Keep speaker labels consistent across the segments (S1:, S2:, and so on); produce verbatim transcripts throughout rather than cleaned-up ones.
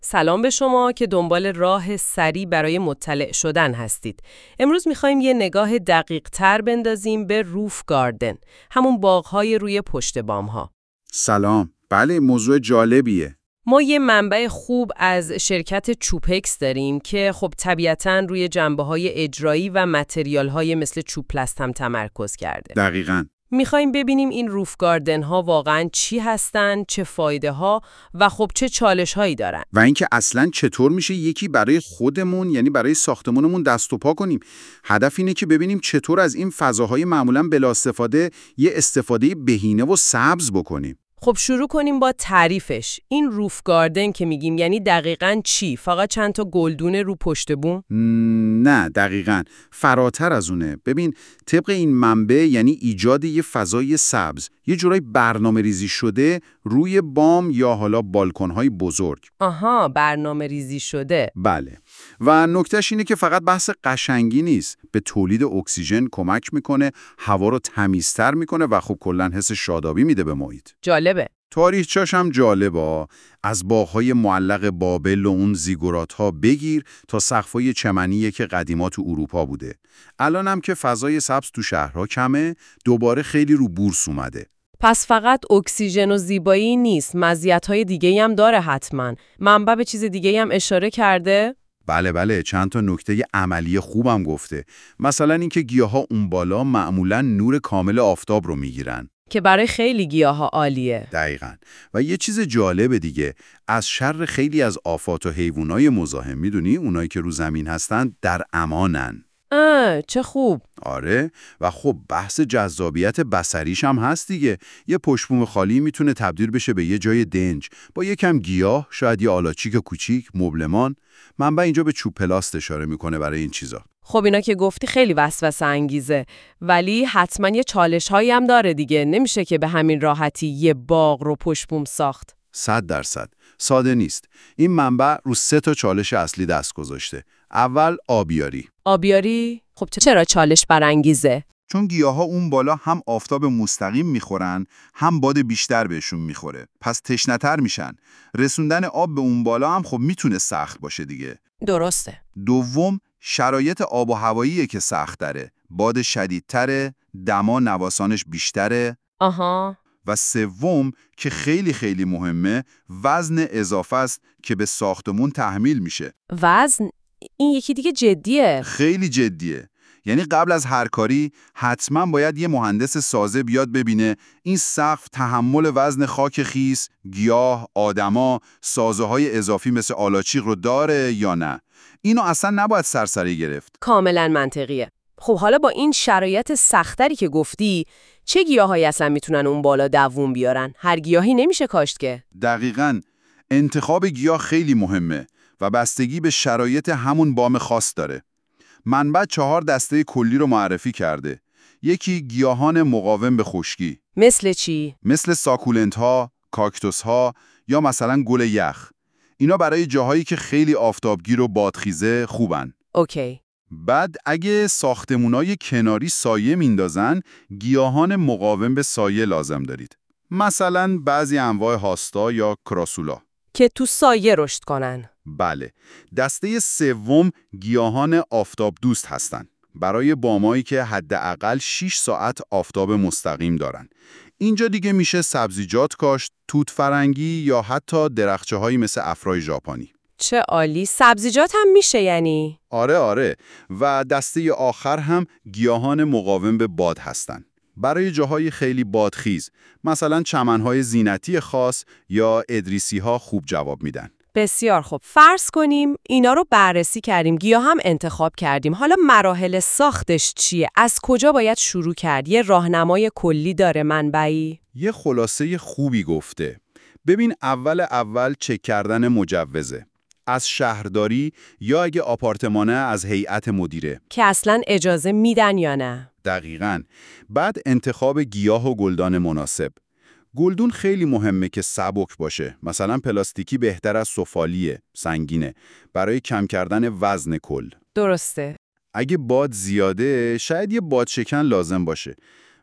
S1: سلام به شما که دنبال راه سریع برای مطلع شدن هستید. امروز می‌خوایم یه نگاه دقیق تر بندازیم به روف گاردن، همون باغ‌های روی پشت بام‌ها.
S2: سلام. بله، موضوع جالبیه.
S1: ما یه منبع خوب از شرکت چوپکس داریم که خب طبیعتاً روی جنبه‌های اجرایی و متریال‌های مثل چوب پلاست هم تمرکز کرده.
S2: دقیقاً.
S1: میخوایم ببینیم این روف گاردن ها واقعاً چی هستن، چه فایده ها و خب چه چالش هایی دارن.
S2: و اینکه اصلاً چطور میشه یکی برای خودمون، یعنی برای ساختمونمون دست و پا کنیم. هدف اینه که ببینیم چطور از این فضاهای معمولاً بلا استفاده یه استفاده بهینه و سبز بکنیم.
S1: خب شروع کنیم با تعریفش. این روف گاردن که میگیم یعنی دقیقاً چی؟ فقط چند تا گلدونه رو پشت بوم؟
S2: نه، دقیقاً. فراتر از اونه. ببین، طبق این منبع یعنی ایجاد یه فضای سبز، یه جورای برنامه ریزی شده روی بام یا حالا بالکن‌های بزرگ.
S1: آها، برنامه ریزی شده.
S2: بله. و نکتهش اینه که فقط بحث قشنگی نیست، به تولید اکسیژن کمک میکنه، هوا رو تمیزتر میکنه و خب کلاً حس شادابی میده به محیط.
S1: جالبه.
S2: تاریخچه‌ش هم جالبه، از باغ‌های معلق بابل و اون زیگورات‌ها بگیر تا سقف‌های چمنیه که قدیما تو اروپا بوده. الان هم که فضای سبز تو شهرها کمه، دوباره خیلی رو بورس اومده.
S1: پس فقط اکسیژن و زیبایی نیست، مزیت‌های دیگه‌ای هم داره حتماً. منبع به چیز دیگه‌ای هم اشاره کرده؟
S2: بله بله، چند تا نکته عملی خوبم گفته. مثلا اینکه گیاها اون بالا معمولاً نور کامل آفتاب رو میگیرن.
S1: که برای خیلی گیاها عالیه.
S2: دقیقاً. و یه چیز جالب دیگه، از شر خیلی از آفات و حیوانای مزاحم، میدونی اونایی که رو زمین هستن در امانن.
S1: آه، چه خوب.
S2: آره. و خب بحث جذابیت بصریش هم هست دیگه. یه پشت‌بوم خالی میتونه تبدیل بشه به یه جای دنج با یکم گیاه، شاید یه آلاچیک کوچیک، مبلمان. منبع اینجا به چوب پلاست اشاره میکنه برای این چیزا.
S1: خب اینا که گفتی خیلی وسوسه انگیزه، ولی حتما یه چالش هایی هم داره دیگه. نمیشه که به همین راحتی یه باغ رو پشت بوم ساخت.
S2: صد درصد. ساده نیست. این منبع رو سه تا چالش اصلی دست گذاشته. اول آبیاری.
S1: آبیاری؟ خب چرا چالش برانگیزه؟
S2: چون گیاها اون بالا هم آفتاب مستقیم میخورن، هم باد بیشتر بهشون میخوره. پس تشنه‌تر میشن. رسوندن آب به اون بالا هم خب میتونه سخت باشه دیگه.
S1: درسته.
S2: دوم، شرایط آب و هواییه که سخت داره. باد شدیدتره، دما نوسانش بیشتره.
S1: آها.
S2: و سوم که خیلی خیلی مهمه، وزن اضافه است که به ساختمون تحمیل میشه.
S1: وزن؟ این یکی دیگه جدیه.
S2: خیلی جدیه. یعنی قبل از هر کاری حتما باید یه مهندس سازه بیاد ببینه این سقف تحمل وزن خاک خیس، گیاه، آدما، سازه‌های اضافی مثل آلاچیق رو داره یا نه. اینو اصلا نباید سرسری گرفت.
S1: کاملا منطقیه. خب حالا با این شرایط سختری که گفتی، چه گیاهایی اصلا میتونن اون بالا دووم بیارن؟ هر گیاهی نمیشه کاشت که.
S2: دقیقاً. انتخاب گیاه خیلی مهمه و بستگی به شرایط همون بام خاص داره. منبع چهار دسته کلی رو معرفی کرده. یکی گیاهان مقاوم به خشکی.
S1: مثل چی؟
S2: مثل ساکولنت ها، کاکتوس ها یا مثلا گل یخ. اینا برای جاهایی که خیلی آفتابگیر و بادخیزه خوبن.
S1: اوکی.
S2: بعد اگه ساختمونای کناری سایه میندازن، گیاهان مقاوم به سایه لازم دارید. مثلا بعضی انواع هاستا یا کراسولا.
S1: که تو سایه رشد کنن.
S2: بله. دسته سوم گیاهان آفتاب دوست هستن. برای بامایی که حداقل شش ساعت آفتاب مستقیم دارن. اینجا دیگه میشه سبزیجات کاشت، توت فرنگی یا حتی درختچه‌هایی مثل افرای ژاپنی.
S1: چه عالی. سبزیجات هم میشه یعنی؟
S2: آره آره. و دسته آخر هم گیاهان مقاوم به باد هستن. برای جاهای خیلی بادخیز، مثلا چمنهای زینتی خاص یا ادریسی‌ها خوب جواب میدن.
S1: بسیار خوب. فرض کنیم اینا رو بررسی کردیم، گیاه هم انتخاب کردیم. حالا مراحل ساختش چیه؟ از کجا باید شروع کرد؟ یه راهنمای کلی داره منبعی؟
S2: یه خلاصه خوبی گفته. ببین، اول اول چک کردن مجوزه. از شهرداری یا اگه آپارتمانه از هیئت مدیره.
S1: که اصلاً اجازه میدن یا نه؟
S2: دقیقاً. بعد انتخاب گیاه و گلدان مناسب. گلدون خیلی مهمه که سبک باشه. مثلا پلاستیکی بهتر از سفالیه، سنگینه، برای کم کردن وزن کل.
S1: درسته.
S2: اگه باد زیاده، شاید یه بادشکن لازم باشه.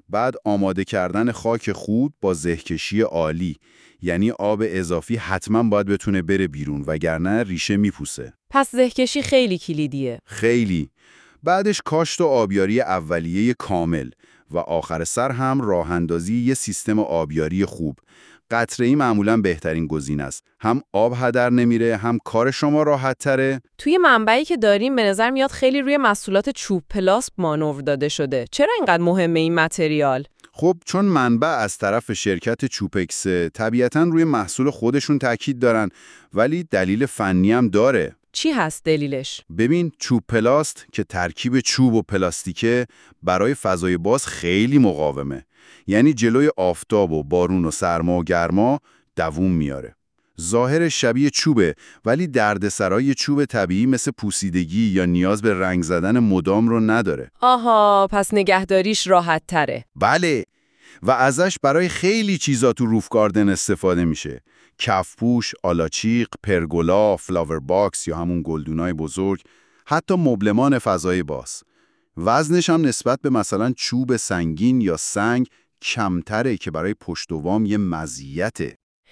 S2: بعد آماده کردن خاک خوب با زهکشی عالی، یعنی آب اضافی حتما باید بتونه بره بیرون وگرنه ریشه میپوسه.
S1: پس زهکشی خیلی کلیدیه.
S2: خیلی. بعدش کاشت و آبیاری اولیه کامل و آخر سر هم راه اندازی یه سیستم آبیاری خوب. قطره‌ای معمولاً بهترین گزینه است. هم آب هدر نمیره، هم کار شما راحت تره.
S1: توی منبعی که داریم به نظر میاد خیلی روی محصولات چوب پلاست مانور داده شده. چرا اینقدر مهمه این متریال؟
S2: خب چون منبع از طرف شرکت چوپکس، طبیعتاً روی محصول خودشون تاکید دارن، ولی دلیل فنی هم داره.
S1: چی هست دلیلش؟
S2: ببین، چوب پلاست که ترکیب چوب و پلاستیکه برای فضای باز خیلی مقاومه. یعنی جلوی آفتاب و بارون و سرما و گرما دووم میاره. ظاهر شبیه چوبه، ولی دردسرای چوب طبیعی مثل پوسیدگی یا نیاز به رنگ زدن مدام رو نداره.
S1: آها، پس نگهداریش راحت تره.
S2: بله، و ازش برای خیلی چیزا تو روف گاردن استفاده میشه. کفپوش، آلاچیق، پرگولا، فلاور باکس یا همون گلدونای بزرگ، حتی مبلمان فضای باز. وزنش هم نسبت به مثلا چوب سنگین یا سنگ کمتره که برای پشت و وام یه مزیته.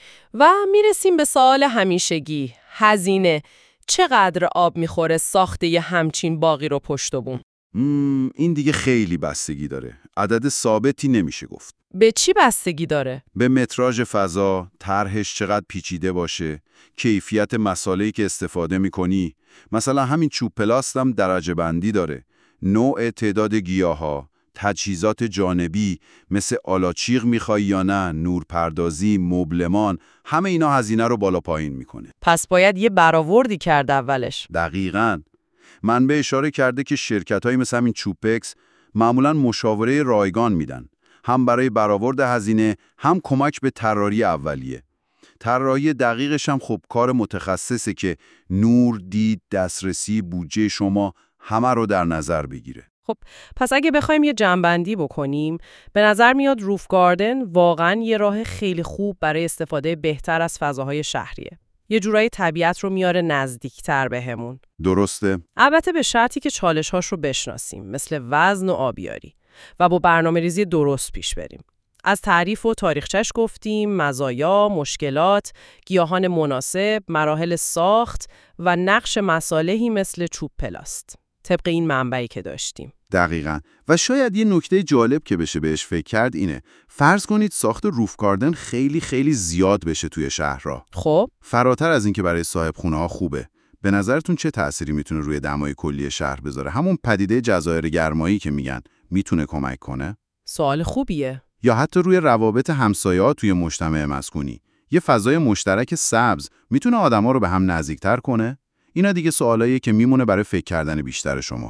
S1: و میرسیم به سوال همیشگی، هزینه. چقدر آب میخوره ساخته یه همچین باغی رو پشت و بوم؟
S2: مم، این دیگه خیلی بستگی داره. عدد ثابتی نمیشه گفت.
S1: به چی بستگی داره؟
S2: به متراژ فضا، طرحش چقدر پیچیده باشه، کیفیت مساله‌ای که استفاده می‌کنی. مثلا همین چوب پلاست هم درجه بندی داره. نوع تعداد گیاها، تجهیزات جانبی مثل آلاچیق می‌خوای یا نه، نورپردازی، مبلمان، همه اینا هزینه رو بالا پایین می‌کنه.
S1: پس باید یه برآوردی کرد اولش.
S2: دقیقاً. منبع اشاره کرده که شرکت‌هایی مثل همین چوبکس معمولاً مشاوره رایگان میدن. هم برای برآورد هزینه، هم کمک به طراحی اولیه. طراحی دقیقش هم خب کار متخصصه که نور، دید، دسترسی، بودجه شما همه رو در نظر بگیره.
S1: خب پس اگه بخوایم یه جمع‌بندی بکنیم، به نظر میاد روف گاردن واقعاً یه راه خیلی خوب برای استفاده بهتر از فضاهای شهریه. یه جورایی طبیعت رو میاره نزدیکتر بهمون.
S2: درسته؟
S1: البته به شرطی که چالش‌هاش رو بشناسیم، مثل وزن و آبیاری، و با برنامه‌ریزی درست پیش بریم. از تعریف و تاریخچش گفتیم، مزایا، مشکلات، گیاهان مناسب، مراحل ساخت و نقش مصالحی مثل چوب پلاست. طبق این منبعی که داشتیم.
S2: دقیقاً. و شاید یه نکته جالب که بشه بهش فکر کرد اینه. فرض کنید ساخت روف گاردن خیلی خیلی زیاد بشه توی شهرها.
S1: خب
S2: فراتر از این که برای صاحب خونه ها خوبه. به نظرتون چه تأثیری میتونه روی دمای کلی شهر بذاره؟ همون پدیده جزایر گرمایی که میگن میتونه کمک کنه؟
S1: سوال خوبیه.
S2: یا حتی روی روابط همسایه‌ها توی مجتمع مسکونی. یه فضای مشترک سبز میتونه آدما رو به هم نزدیکتر کنه؟ اینا دیگه سوالاییه که میمونه برای فکر کردن بیشتر شما.